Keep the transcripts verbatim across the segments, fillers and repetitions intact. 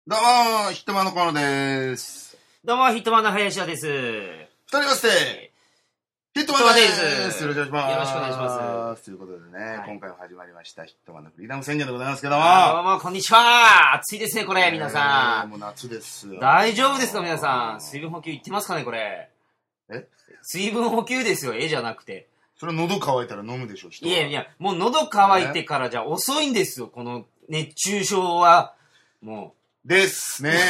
どうも、ヒットマンの河野です。 どうも、ヒットマンの林田です。 二人まして、ヒットマンです。よろしくお願いします。 よろしくお願いします。 ということでね、はい、今回も始まりました、ヒットマンのフリーダム宣言でございますけども。 どうも、こんにちは。暑いですね、これ、皆さん。 もう夏ですよ。 大丈夫ですか、皆さん。水分補給いってますかね、これ。 え水分補給ですよ、絵じゃなくて。 それは喉乾いたら飲むでしょ、人は。 いやいや、もう喉乾いてからじゃ遅いんですよ、この熱中症は。もう。ですね。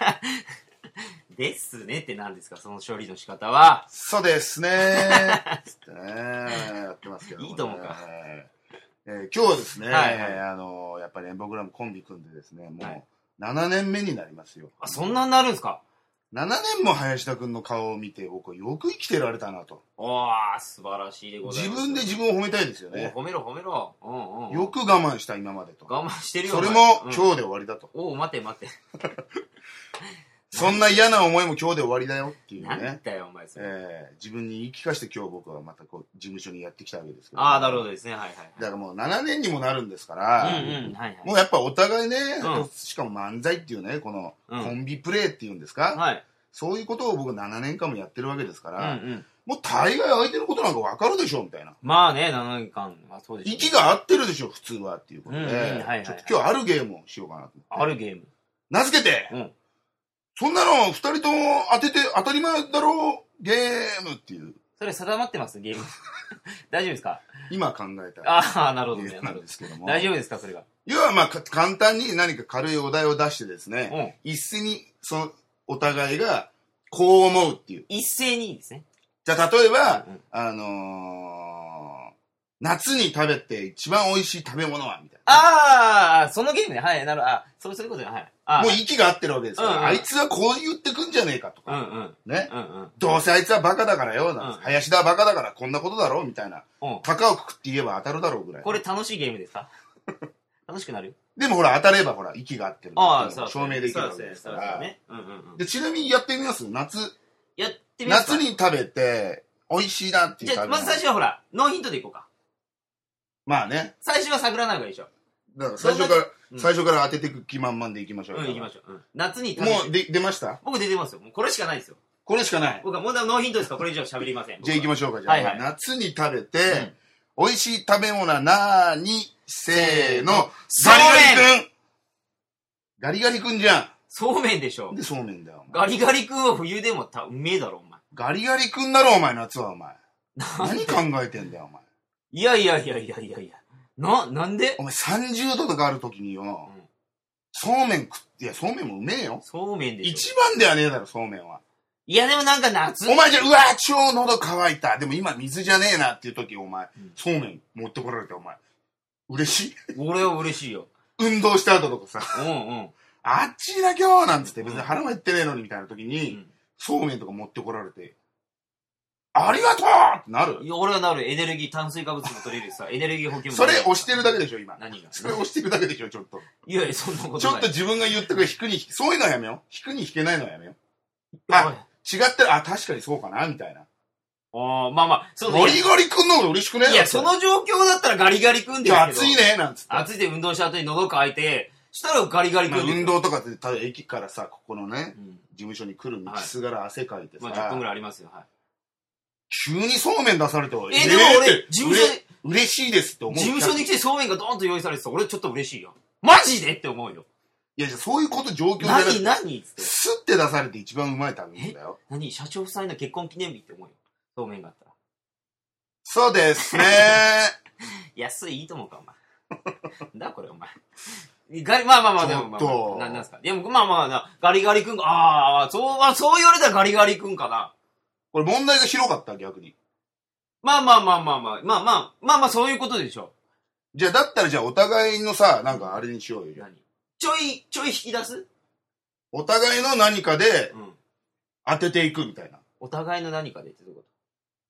ですねって何ですか、その処理の仕方は。 そうですね。つってね、やってますけど、ね。 いいと思うか。 えー、今日はですね、 はいはい、 あのやっぱりね、僕らもコンビ組んでですね、もうななねんめになりますよ。 あ、そんなになるんですか。 ななねんも林田君の顔を見て、僕はよく生きてられたなと。 おー、素晴らしいでございます。 自分で自分を褒めたいですよね。 褒めろ褒めろ。うんうんうん、 よく我慢した今までと。 我慢してるよ。 それも今日で終わりだと。 うん、おお、待て待て。 そんな嫌な思いも今日で終わりだよっていうね。 なんだよお前それ、 えー、自分に言い聞かせて今日僕はまたこう事務所にやってきたわけですけど、 ね、ああ、なるほどですね。はいはい、はい。 だからもうななねんにもなるんですから、 うんうんはいはい、 もうやっぱお互いね、うん、しかも漫才っていうね、このコンビプレーっていうんですか、 うん、はい、 そういうことを僕ななねんかんもやってるわけですから、 うんうん、 もう大概相手のことなんか分かるでしょみたいな。 まあね、ななねんかんはそうでしょう、ね。 息が合ってるでしょ普通はっていうことで、うんうんはいはいはい、ちょっと今日あるゲームをしようかなと思って。 あるゲーム名付けて、うん、そんなの二人とも当てて当たり前だろうゲームっていう。 それ定まってますゲーム。大丈夫ですか。 今考えたああ、なるほどね。 なんですけども。 大丈夫ですかそれが。 要はまあ簡単に何か軽いお題を出してですね、うん、一斉にそのお互いがこう思うっていう。 一斉にですね。 じゃあ例えば、うんうん、あのー、夏に食べて一番美味しい食べ物はみたいな。 ああ、そのゲームね。はい、なるほど。あ、そうそういうことね。はい。 もう息が合ってるわけですから、うんうん、あいつはこう言ってくんじゃねえかとか、うんうん、ね、うんうん、どうせあいつはバカだからよ、なん、うん、林田はバカだからこんなことだろうみたいな、うん、高をくくって言えば当たるだろうぐらい。 これ楽しいゲームですか。楽しくなる。 でもほら当たればほら息が合ってるって証明できるわけですから。でちなみにやってみます。夏やってみますか。 夏に食べて美味しいなっていう。 じゃあまず最初はほらノーヒントでいこうか。 まあね。 最初は桜なんかでしょ。 だから最初から、うん、最初から当てていく気満々でいきましょうよ。 うん、いきましょう。うん、夏に食べて。もうで出ました。 僕出てますよ。もうこれしかないですよ。 これしかない。 僕はもうノーヒントですからこれ以上喋りません。 じゃあ行きましょうか。じゃあ、はいはい、夏に食べて、うん、美味しい食べ物はなーにせーの。ガリガリ君。ガリガリ君じゃん。 そうめんでしょ。 でそうめんだよ。 ガリガリ君は冬でもたうめえだろお前。 ガリガリ君だろお前夏はお前。何考えてんだよお前。 いやいやいやいやいやいや。な、なんでお前さんじゅうどとかあるときによ、うん、そうめん食って、いや、そうめんもうめえよ。 そうめんでしょ。 一番ではねえだろ、そうめんは。 いや、でもなんか夏。 お前じゃ、うわ、超喉乾いた。でも今水じゃねえなっていうとき、お前、うん、そうめん持ってこられて、お前。嬉しい俺は嬉しいよ。 運動した後とかさ、 うんうん。 あっちだ今日なんつって、別に腹も減ってねえのにみたいなときに、うん、そうめんとか持ってこられて、ありがとうってなる。 いや、俺はなる。エネルギー、炭水化物も取れるさ、エネルギー補給も。 それ押してるだけでしょ、今。 何が。 それ押してるだけでしょ、ちょっと。 いやいや、そんなことない。 ちょっと自分が言ってくる、引くに、そういうのはやめよう。引くに引けないのはやめよう。あ、違ってる、あ、確かにそうかな、みたいな。 ああ、まあまあ、 そうね。ガリガリ君の方が嬉しくねえ。 いや、その状況だったらガリガリ君ですけど。 暑いね、なんつって。 暑いで運動した後に喉乾いて、したらガリガリ君。 運動とかって、ただ駅からさ、ここのね、うん、事務所に来る道すがら汗かいてさ。 まあじゅっぷんぐらいありますよ、はい。 急にそうめん出されて、えー、でも俺、事務所に、 嬉しいですって思う。 事務所に来てそうめんがドーンと用意されてた。俺ちょっと嬉しいよ。マジでって思うよ。 いや、そういうこと状況じゃなくて。 何何つって。 スッて出されて一番うまい食べ物だよ。 何社長夫妻の結婚記念日って思うよ。そうめんがあったら。 そうですね安いいいと思うか、お前。だこれ、お前。ガリ、まあまあまあ、でも、まあ、まあ、な、なんすか。でも、まあまあな、ガリガリ君か、ああ、そう、そう言われたらガリガリ君かな。 これ問題が広かった逆に。 まあまあまあまあまあ、まあまあ、まあまあそういうことでしょ。 じゃあ、だったらじゃあお互いのさ、なんかあれにしようよ。 何ちょい、ちょい引き出すお互いの何かで、当てていくみたいな。 お互いの何かでってどういうこと？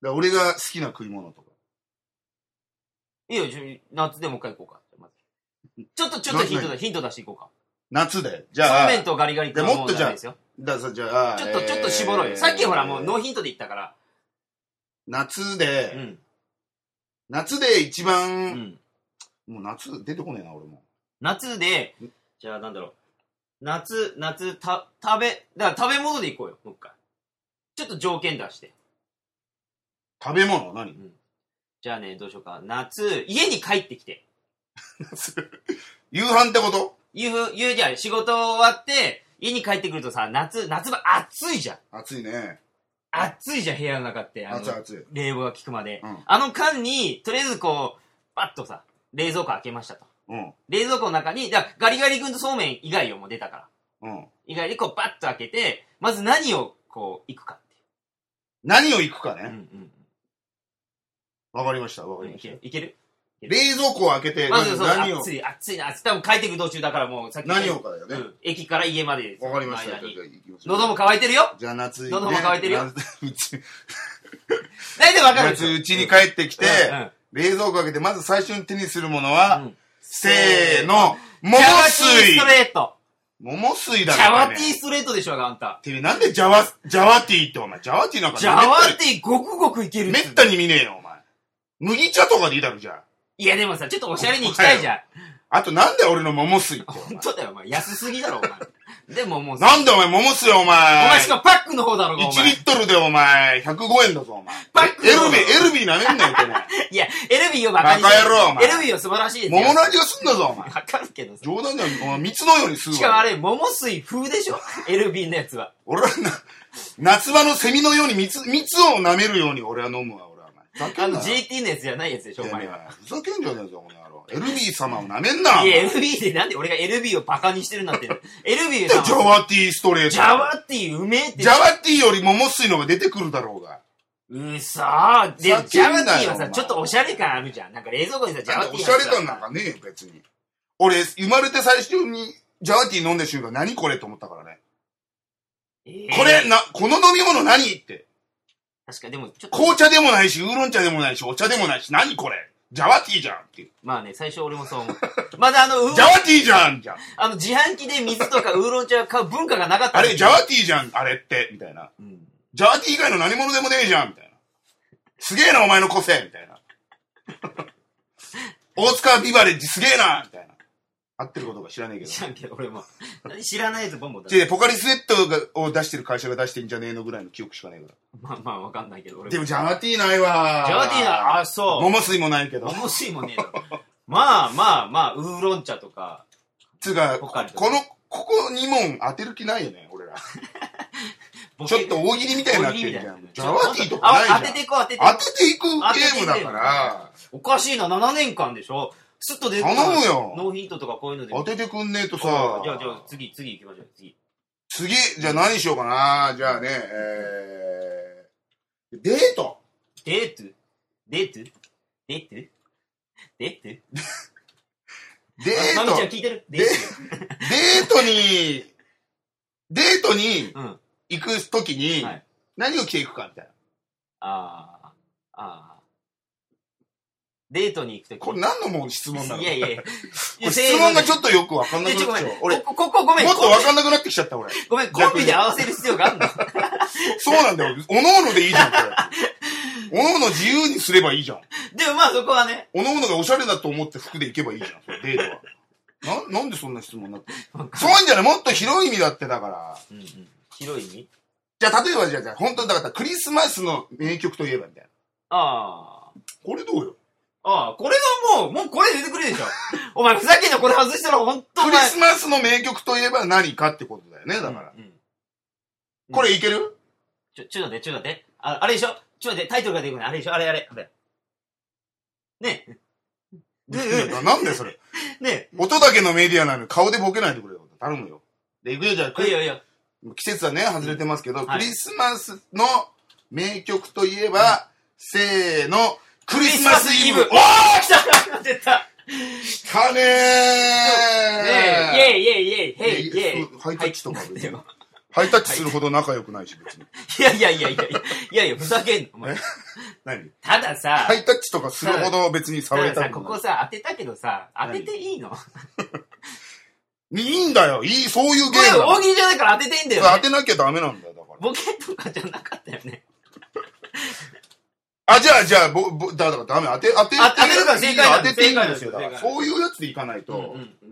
だ俺が好きな食い物とか。 いいよ、夏でもう一回行こうか。まずちょっと、ちょっとヒントだ、ヒント出していこうか。 夏で。じゃあ。 そうめんとガリガリってもっとじゃあ、ださじゃあ、 ちょっと、ちょっと絞ろうよ。さっきほらもうノーヒントで言ったから。 夏で、うん、夏で一番、うん、もう夏出てこねえな、俺も。 夏で、じゃあなんだろう。 夏、夏、た、食べ、だから食べ物でいこうよ、もう一回。ちょっと条件出して。 食べ物何、うん、 じゃあね、どうしようか。夏、家に帰ってきて。 夕飯ってこと？ 夕、夕じゃん、仕事終わって、家に帰ってくるとさ、夏、夏場暑いじゃん。 暑いね。 暑いじゃん、部屋の中って。 あの暑い暑い。 冷房が効くまで。 うん、 あの間に、とりあえずこう、パッとさ、冷蔵庫開けましたと。 うん、 冷蔵庫の中に、だからガリガリ君とそうめん以外よ、もう出たから。 うん、 以外でこう、パッと開けて、まず何をこう、いくかっていう。 何をいくかね。 うんうん。 わかりました、わかりました。 いける？ 冷蔵庫を開けて、 まずそう、何を暑い、暑いな、多分帰ってくる道中だからもう、さっき。 何をかだよね。うん。 駅から家まで。 わかりました。 喉も渇いてるよ。 じゃあ夏、 喉も渇いてるよ。 うち。 大体わかる。 夏、うちに帰ってきて、冷蔵庫開けて、まず最初に手にするものは、せーの、桃水。 ジャワティーストレート。 桃水だね。 ジャワティーストレートでしょ、あんた。 てめえ、なんでジャワ、ジャワティーってお前、ジャワティーなんかジャワティーごくごくいける。 めったに見ねえよ、お前。麦茶とかでいいだろ、じゃあ。 いや、でもさ、ちょっとおしゃれに行きたいじゃん。 あと、なんで俺の桃水って。 本当だよ、お前。安すぎだろ、お前。でももう。 なんでお前、桃水お前。 お前しかもパックの方だろ、お前。 いちリットルでお前、ひゃくごえんだぞ、お前。パックエルビー、エルビーなめんなよ、ってね。 いや、エルビーをバカにして。 バカ野郎、お前。 エルビーは素晴らしいですよ。 桃の味がすんだぞ、お前。 わかるけどさ。 冗談じゃん、お前、蜜のように吸うわ。 しかもあれ、桃水風でしょ ?エルビー のやつは。 俺はな、夏場のセミのように蜜、蜜を舐めるように俺は飲むわ、俺は。 あの ジーティー のやつじゃないやつでしょ、お前は。 ふざけんじゃねえぞ、この野郎。エルビー 様を舐めんな。 いや、エルビー でなんで俺が エルビー をバカにしてるんだって。エルビー 様。 ジャワティーストレート。 ジャワティーうめえって。 ジャワティーより桃水のが出てくるだろうが。 うそー。で、ジャワティーはさ、ちょっとおしゃれ感あるじゃん。なんか冷蔵庫にさ、ジャワティー。 おしゃれ感なんかねえよ、別に。俺、生まれて最初にジャワティー飲んだ瞬間、何これと思ったからね。えー、これ、な、この飲み物何って。 確かでもちょっと。 紅茶でもないし、ウーロン茶でもないし、お茶でもないし、何これジャワティーじゃんっていう。 まあね、最初俺もそう思った。まだあの、 ジャワティーじゃんじゃん。 あの、自販機で水とかウーロン茶を買う文化がなかった。 あれ、ジャワティーじゃん、あれって、みたいな。うん、ジャワティー以外の何者でもねえじゃん、みたいな。すげえな、お前の個性みたいな。大塚ビバレッジすげえなみたいな。合ってることか知らねえけど。 知らんけど、俺も。知らないやつボンボン出して。ポカリスエットがを出してる会社が出してんじゃねえのぐらいの記憶しかねえから。 まあまあわかんないけど、俺も。 でもジャワティーないわー。 ジャワティーない、あ、そう。 桃水もないけど。 桃水もねえだろ。まあまあまあ、ウーロン茶とか。 つうか、この、ここに問当てる気ないよね、俺ら。ちょっと大喜利みたいになってるじゃん。ジャワティーとかないじゃん。 当てていこう、当てていこう。当てていくゲームだから。 おかしいな、ななねんかんでしょすっと出る。 頼むよ。 ノーヒントとかこういうので。 当ててくんねえとさ。 じゃあ、じゃあ、次、次行きましょう、次。 次、じゃあ何しようかな。じゃあね、えー、デート。 デートデートデートデートデート。 マミちゃん聞いてるデート。デートに、デートに行くときに、何を着ていくかみたいな。 ああ、ああ。デートに行くとき。 これ何のもう質問なの？ いやいやいや。 質問がちょっとよくわかんなくなってきちゃう。俺、 ここ、ごめん。 もっとわかんなくなってきちゃった、俺。 ごめん、コンビで合わせる必要があるの？ そうなんだよ。おのおのでいいじゃん、これ。おのおの自由にすればいいじゃん。 でもまあそこはね。 おのおのがおしゃれだと思って服で行けばいいじゃん、それデートは。な、なんでそんな質問になってる？そういうんじゃない、もっと広い意味だってだから。うんうん。 広い意味？ じゃあ、例えばじゃあ、じゃあ、本当にだからクリスマスの名曲といえばみたいな。 ああ。 これどうよ？ ああ、これはもう、もうこれ出てくるでしょ。お前ふざけんな、これ外したら本当に。 クリスマスの名曲といえば何かってことだよね、だから。うんうん、これいける？ ちょ、ちょっと待って、ちょっと待って。あ、あれでしょ？ちょっと待って、タイトルが出てくるあれでしょ？あれあれ、あれ。ねえ。なんでそれ。 ねえ。 音だけのメディアなのに顔でボケないでくれよ。頼むよ。で、いくよ、じゃあ。 いいよいいよ。 季節はね、外れてますけど、うん、クリスマスの名曲といえば、はい、せーの、クリスマスイブ。おー、来た出た来たねー。 イェイイェイイェイイェイイェイ。 ハイタッチとか別に。ハイタッチするほど仲良くないし、別に。 いやいやいやいやいや、いやいや、ふざけんの。お前何？ たださ、 ハイタッチとかするほど別に触れたくない。 ここさ、当てたけどさ、当てていいの？ いいんだよ。いい、そういうゲームだ。 大喜利じゃないから当てていいんだよ、ね。 当てなきゃダメなんだよ、だから。 ボケとかじゃなかったよね。 あ、じゃあ、じゃあ、ぼ、ぼ、だからダメ。当て、当て、 当てるから正解当てていいんですよ。だから、そういうやつでいかないと。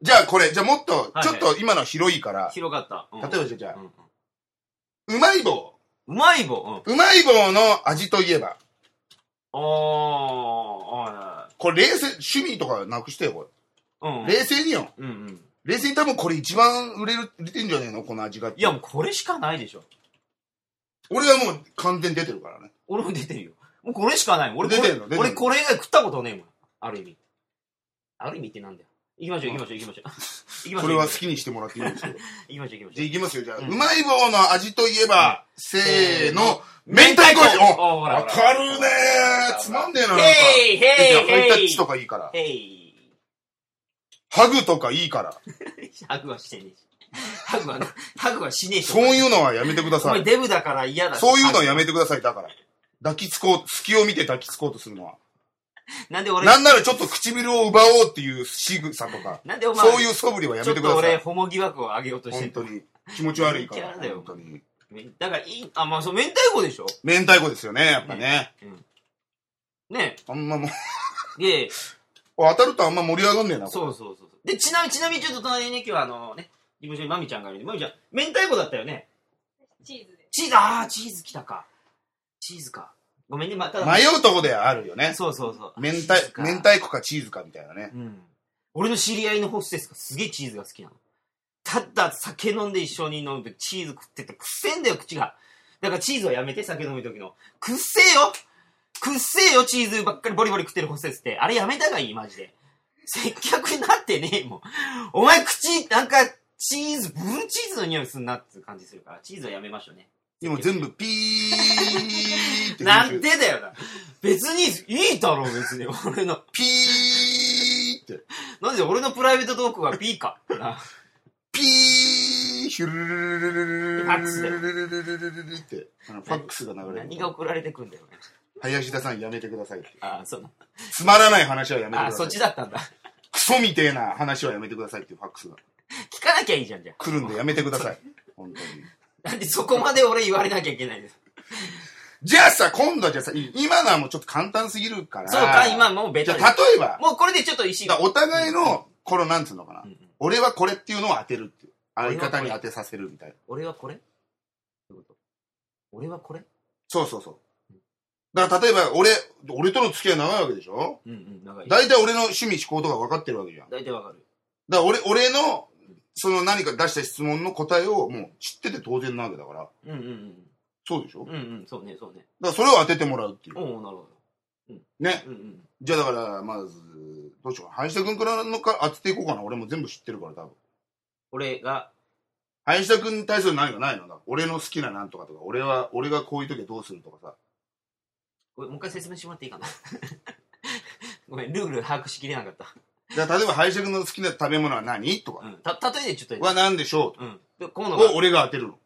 じゃあこれ、じゃあもっと、ちょっと今のは広いから。 広かった。 例えばじゃあ、うまい棒。 うまい棒うまい棒の味といえば。 ああ、 これ冷静、趣味とかなくしてよ、これ。うん。冷静によ。 うんうん。 冷静に多分これ一番売れる、売れてんじゃねえのこの味が。 いやもうこれしかないでしょ。 俺はもう完全出てるからね。 俺も出てるよ。もうこれしかない。俺出てるの出てるの俺これ以外食ったことねえもん。ある意味。ある意味ってなんだよ。行きましょう行きましょう行きましょう。行きましょう。 それは好きにしてもらっていいんですけど。 行きましょう行きましょう。 じゃあ行きますよ。じゃあ、うまい棒の味といえば、せーの、明太子味。お、わかるねー。つまんねえな。 ヘイヘイハイタッチとかいいから。 ヘイ。 ハグとかいいから。 ハグはしてねえし。ハグは、ハグはしねえし。 そういうのはやめてください。 お前デブだから嫌だ。 そういうのはやめてください。だから。抱きつこう、隙を見て抱きつこうとするのは。 なんで俺なんならちょっと唇を奪おうっていう仕草とか。なんでお前そういう素振りはやめてください。ちょっと俺、ホモ疑惑を上げようとしてる。 本当に。気持ち悪いから。 本当に。だからいい、あ、まあそう、明太子でしょ明太子ですよね、やっぱね。 うん。ねあんまもう。 いえ。 当たるとあんま盛り上がんねえな。 そうそうそう。で、ちなみに、ちなみにちょっと隣にね、今日はあのね、事務所にマミちゃんがいるんで、マミちゃん、明太子だったよね。 チーズで。 チーズ、あー、チーズ来たか。チーズか。ごめんね、また。 迷うとこではあるよね。 そうそうそう。 明太、明太子かチーズかみたいなね。 うん。俺の知り合いのホステスがすげえチーズが好きなの。ただ酒飲んで一緒に飲んでチーズ食っててくっせえんだよ、口が。だからチーズはやめて、酒飲む時の。くっせえよくっせえよ、チーズばっかりボリボリ食ってるホステスって。あれやめたがいい、マジで。接客になってねえもん。お前口、なんか、チーズ、ブルーチーズの匂いすんなって感じするから、チーズはやめましょうね。 でも全部ピーって。 なんでだよな。別にいいだろ、別に。俺の。 ピーって。 なんで俺のプライベートトークはピーか。 ピーヒュルルルルルルルファックスだよ。 ルルルルルルって。ファックスが流れる。 何が送られてくんだよ。 林田さんやめてくださいって。 ああ、そうな。 つまらない話はやめてください。 あ、そっちだったんだ。 クソみてえな話はやめてくださいっていうファックスが。 聞かなきゃいいじゃん、じゃあ。来るんでやめてください。本当に。 なんでそこまで俺言われなきゃいけないです。 じゃあさ、今度はじゃあさ、今のはもうちょっと簡単すぎるから。 そうか、今もうベタじゃあ例えば。 もうこれでちょっと石が。お互いの、このなんつうのかな、うんうん。俺はこれっていうのを当てるっていう。相方に当てさせるみたいな。 俺はこれ俺はこれそうそうそう。だから例えば、俺、俺との付き合い長いわけでしょ。 うんうん、長い。 大体俺の趣味思考とか分かってるわけじゃん。 大体分かる。 だから俺、俺の、その何か出した質問の答えをもう知ってて当然なわけだから。 うんうんうん。 そうでしょ。 うんうん、そうね、そうね。 だからそれを当ててもらうっていう。 おお、なるほど。 うん、ね。うんうん。じゃあだから、まず、どうしよう。林田君からのか当てていこうかな。俺も全部知ってるから多分。 俺が、 林田君に対する何がないのだ。俺の好きななんとかとか、俺は、俺がこういう時はどうするとかさ。 もう一回説明してもらっていいかな。ごめん、ルール把握しきれなかった。 じゃあ、例えば、林田君の好きな食べ物は何とか。 うん。た、例えでちょっと。 は何でしょううん。で、こうのを俺が当てるの。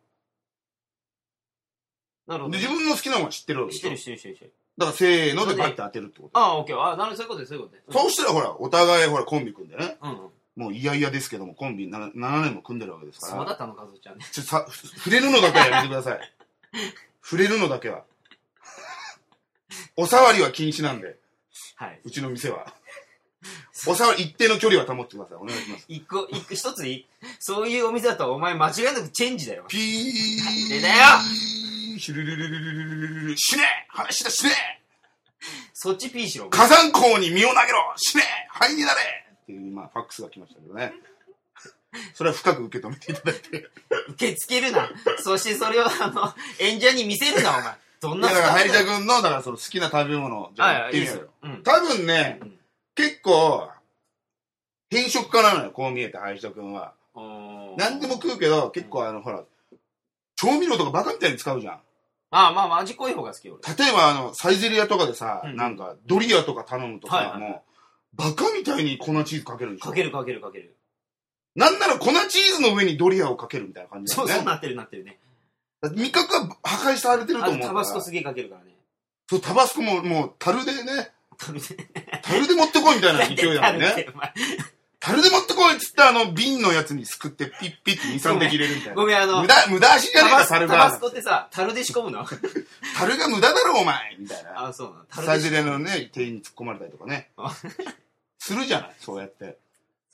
なるほど。 で、自分の好きなものは知ってるわけ知ってる、知ってる、知ってる。 だから、せーのでバッて当てるってこと。 ああ、オッケー。ああ、なるほど、そういうことです、そういうことです。 そうしたら、ほら、お互い、ほら、コンビ組んでね。 うん。 もう嫌々ですけども、コンビななねんも組んでるわけですから。 そうだったのか、ずちゃんね。 ちょ、さ、触れるのだけはやめてください。触れるのだけは。お触りは禁止なんで。 はい。 うちの店は。お触り、一定の距離は保ってください。お願いします。 一個、一個、一ついいそういうお店だとお前間違いなくチェンジだよ。 ピー。 でだよシュルルルルルルルルルル死ね話だ死ねそっちピーしろ。 火山口に身を投げろ死ね灰になれっていう、まあ、ファックスが来ましたけどね。それは深く受け止めていただいて。 受け付けるな。そしてそれを、あの、演者に見せるな、お前。どんな。 いや、だから、ハイジャ君の、だから、その好きな食べ物、じゃあ、言ってみようよ。 うん、 多分ね、うん、結構、偏食家なのよ、こう見えて、ハイジャ君は。何でも食うけど、結構、あの、ほら、調味料とかバカみたいに使うじゃん。 ああ、まあまあ、味濃い方が好きよ、 俺。例えば、あの、サイゼリアとかでさ、うん、なんか、ドリアとか頼むとさ、はいはい、もう、バカみたいに粉チーズかけるでしょ。 かけるかけるかける。 なんなら粉チーズの上にドリアをかけるみたいな感じだよね。 そうそうなってるなってるね。 味覚は破壊されてると思うから。 タバスコすげえかけるからね。 そう、タバスコももう、樽でね。 樽で樽で持ってこいみたいな勢いだもんね。樽で持ってこいっつってあの瓶のやつにすくってピッピッてに、さん滴入れるみたいな。 ごめん、あの、 無駄、無駄足じゃねえか、樽が。 タバスコってさ、樽で仕込むの樽が無駄だろ、お前みたいな。 あ、そうなの。 サイゼリアのね、店員に突っ込まれたりとかね。するじゃない、そうやって。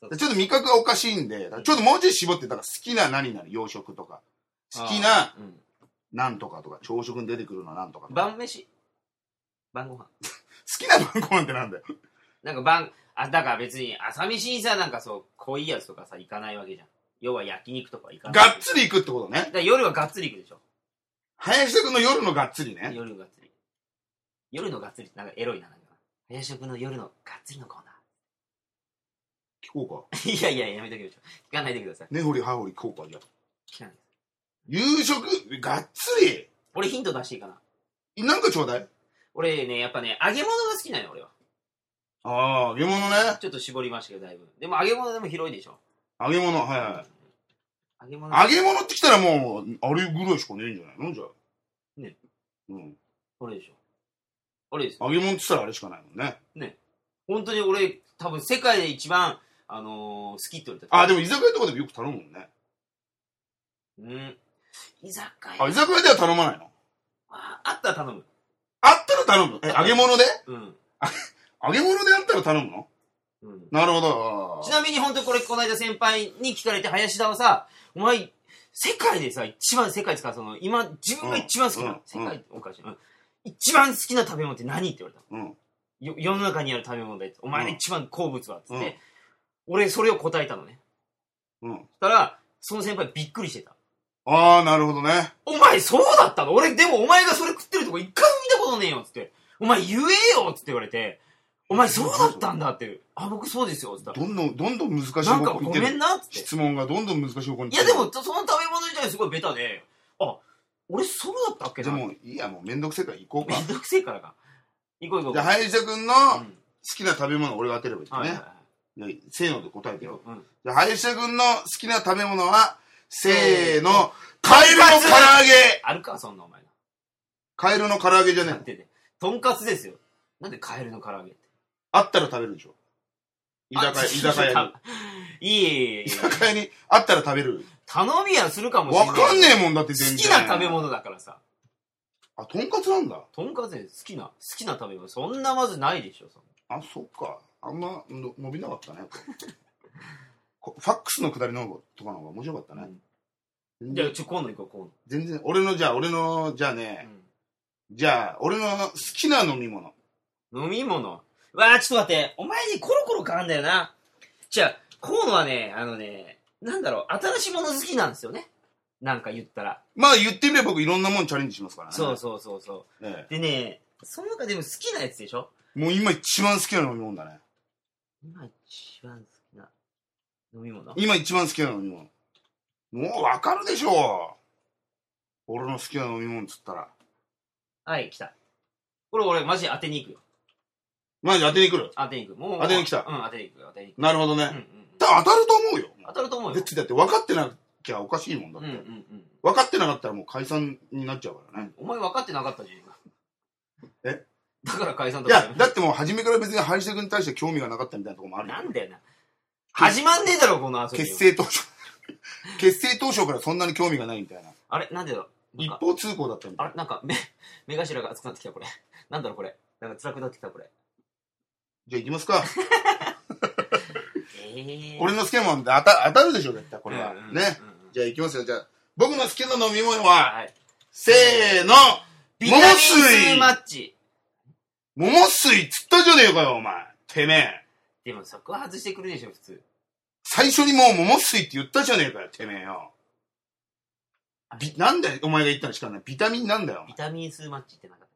そうそうちょっと味覚がおかしいんで、ちょっともうちょい絞って、だから好きな何々、洋食とか、好きな、なんとかとか、朝食に出てくるのなんとかとか。 晩飯晩ご飯。好きな晩ご飯ってなんだよ。 なんか晩、あ、だから別に朝飯にさ、なんかそう、濃いやつとかさ、行かないわけじゃん。要は焼肉とか行かない。 がっつり行くってことね。だから夜はがっつり行くでしょ。 林田君の夜のがっつりね。 夜のがっつり。夜のがっつりってなんかエロいな、なんか。林田君の夜のがっつりのコーナー。聞こうか。 いやいや、やめときましょう。聞かないでください。 根掘り葉掘り聞こうか、じゃあ。 聞かないです。 夕食、がっつり。 俺ヒント出していいかな。 なんかちょうだい。 俺ね、やっぱね、揚げ物が好きなのよ、俺は。 ああ、揚げ物ね。 ちょっと絞りましたけど、だいぶ。でも揚げ物でも広いでしょ。 揚げ物、はいはい。 揚げ物。 揚げ物ってきたらもう、あれぐらいしかねえんじゃないのじゃあ。 ね。 うん。 あれでしょ。あれです。 揚げ物って言ったらあれしかないもんね。 ね。本当に俺、多分世界で一番、あのー、好きって言われた。 あ、でも居酒屋とかでもよく頼むもんね。 うん。居酒屋。 あ、居酒屋では頼まないの？ あ、あったら頼む。 あったら頼む。え、揚げ物で？ うん。 揚げ物であったら頼むの？うん。なるほど。 ちなみに本当にこれ、この間先輩に聞かれて、林田はさ、お前、世界でさ、一番世界ですから、その、今、自分が一番好きな、うん、世界っておかしい、うん。一番好きな食べ物って何って言われた。うん。よ世の中にある食べ物で、お前の一番好物はっつって、うん、俺それを答えたのね。うん。そしたら、その先輩びっくりしてた。 ああ、なるほどね。 お前そうだったの？俺、でもお前がそれ食ってるとこ一回も見たことねえよっつって。お前言えよっつって言われて、お前そうだったんだって。あ、僕そうですよっつったら。 どんどん、どんどん難しい方向なんかごめんなっつって。 質問がどんどん難しい方向に。 いやでも、その食べ物自体すごいベタで、あ、俺そうだったっけな。 でも、いいや、もうめんどくせえから行こうか。 めんどくせえからか。行こう行こう。 じゃあ、林田君の好きな食べ物を俺が当てればいいんだね。はいはいはい。せーので答えてよ。うん、じゃあ、林田君の好きな食べ物は、せーの、カエルの唐揚げ。 あるか、そんなお前な。 カエルの唐揚げじゃねえ。とんかつですよ。なんでカエルの唐揚げって。 あったら食べるでしょ。居酒屋、居酒屋に。 いえいえ。 居酒屋にあったら食べる。 頼みはするかもしれない。 わかんねえもんだって全然。 好きな食べ物だからさ。 あ、とんかつなんだ。 とんかつ好きな、好きな食べ物。そんなまずないでしょ、そんな。あ、そっか。あんまの伸びなかったね。ファックスのくだりの方とかの方が面白かったね。 うん、じゃあ、ちょ、今度行こう、今度。 全然、俺の、じゃあ、俺の、じゃあね、うん、じゃあ、俺の好きな飲み物。 飲み物わあ、ちょっと待って。お前にコロコロ変わんだよな。じゃあ、河野はね、あのね、なんだろう、新しいもの好きなんですよね。なんか言ったら。 まあ言ってみれば僕いろんなもんチャレンジしますからね。 そうそうそうそう。ええ、でね、その中でも好きなやつでしょ？ もう今一番好きな飲み物だね。 今一番好きな飲み物？ 今一番好きな飲み物。もうわかるでしょう。俺の好きな飲み物っつったら。 はい、来た。これ俺マジ当てに行くよ。 マジ当てに来る？ 当てに行く。もう。 当てに来た。 うん、当てに行くよ、当てに行く。 なるほどね。うんうん、当たると思うよ。 当たると思うよ。 だってだって分かってなきゃおかしいもんだって。うんうんうん、分かってなかったらもう解散になっちゃうからね。 お前分かってなかったじゃん、 今。え？ だから解散とか。 いや、だってもう初めから別に林田君に対して興味がなかったみたいなとこもある。 なんだよな。始まんねえだろ、この遊び。 結成当初。結成当初からそんなに興味がないみたいな。 あれなんでだろう。一方通行だったみたいな。 あれなんか目、目頭が熱くなってきた、これ。なんだろう、これ。なんか辛くなってきた、これ。 じゃあ行きますか。 えー、 俺の好きなもんで当た、当たるでしょ、絶対、これは。うんうんうん、ね。じゃあ行きますよ。じゃあ、僕の好きな飲み物は、はい、せーの、 桃水マッチ。 桃水っつったじゃねえかよ、お前。てめえ。 でもそこは外してくるでしょ、普通。 最初にもう桃水って言ったじゃねえかよ、てめえよ。び、なんだよ、お前が言ったのしかない。ビタミンなんだよ。 ビタミン数マッチってなかった。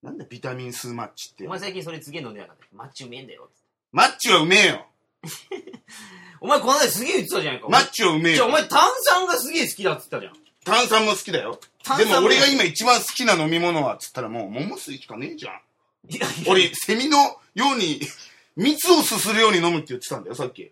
なんだビタミン数マッチって。 お前最近それすげえ飲んでなかった。マッチうめえんだよ。 マッチはうめえよ。 お前この間すげえ言ってたじゃんか。 マッチはうめえよ。 じゃあお前炭酸がすげえ好きだっつったじゃん。 炭酸も好きだよ。でも俺が今一番好きな飲み物はっつったらもう桃水しかねえじゃん。いやいや俺、セミのように、蜜をすするように飲むって言ってたんだよ、さっき。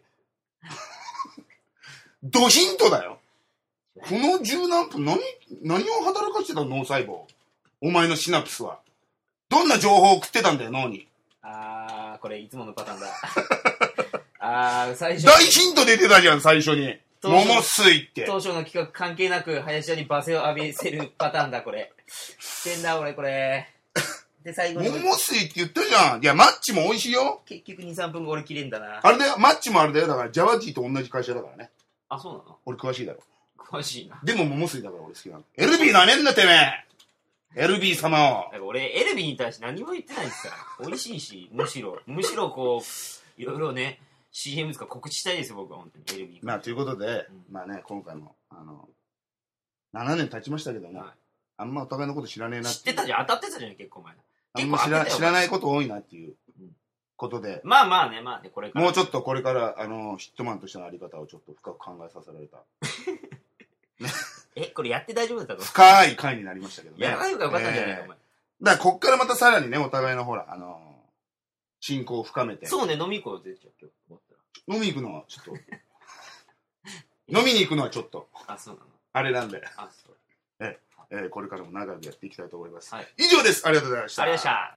ドヒントだよ。この十何分、何、何を働かしてたの、脳細胞。お前のシナプスは。どんな情報を送ってたんだよ、脳に。 あー、これいつものパターンだ。あー、最初。 大ヒント出てたじゃん、最初に。桃水って。 当初の企画関係なく、林田に罵声を浴びせるパターンだ、これ。してんだ、俺、これ。 で、最後に。 桃水って言ったじゃん。いや、マッチも美味しいよ。 結局に、さんぷん後俺切れんだな。 あれだよ、マッチもあれだよ。だから、ジャワジーと同じ会社だからね。 あ、そうなの？ 俺詳しいだろ。 詳しいな。 でも桃水だから俺好きなの。エルビーなめんなてめえ !エルビー 様を。 俺、エルビーに対して何も言ってないですから。美味しいし、むしろ、むしろこう、いろいろね、シーエム とか告知したいですよ、僕は本当に。エルビー。 まあ、ということで、 うん、 まあね、今回も、あの、ななねん経ちましたけども、はい、あんまお互いのこと知らねえなって。 知ってたじゃん、当たってたじゃん、結構前。 あんま知ら知らないこと多いなっていうことで、 うん、まあまあね、まあね、これから。 もうちょっとこれから、あの、ヒットマンとしてのあり方をちょっと深く考えさせられた。 ね、え、これやって大丈夫だったの？ 深い回になりましたけどね。 やばいのがよかったんじゃないか、お前。 だから、こっからまたさらにね、お互いのほら、あのー、親交を深めて。 そうね、飲み行こうぜ、じゃあ今日思ったら。飲み行くのはちょっと。飲みに行くのはちょっと。 あ、そうなの。 あれなんで。 あ、そう。 え、えー、これからも長くやっていきたいと思います。 はい、 以上です。ありがとうございました。 ありがとうございました。